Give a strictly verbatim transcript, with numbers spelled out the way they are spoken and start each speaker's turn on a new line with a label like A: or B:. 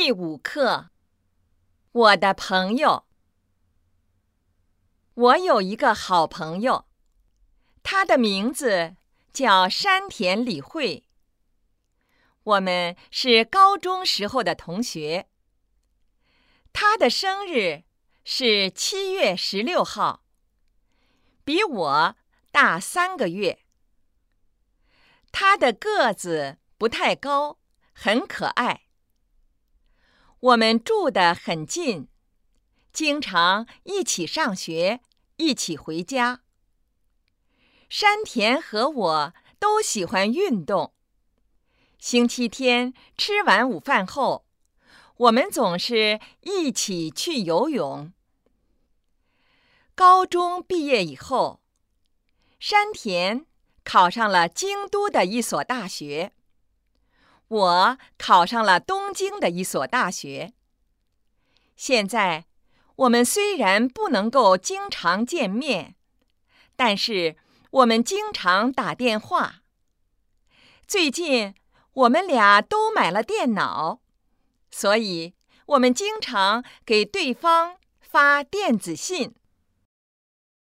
A: 第五课，我的朋友。我有一个好朋友，他的名字叫山田理惠。我们是高中时候的同学。他的生日是七月十六号，比我大三个月。他的个子不太高，很可爱。我们住得很近，经常一起上学，一起回家。山田和我都喜欢运动。星期天吃完午饭后，我们总是一起去游泳。高中毕业以后，山田考上了京都的一所大学。我考上了东京的一所大学。现在，我们虽然不能够经常见面，但是我们经常打电话。最近，我们俩都买了电脑，所以我们经常给对方发电子信。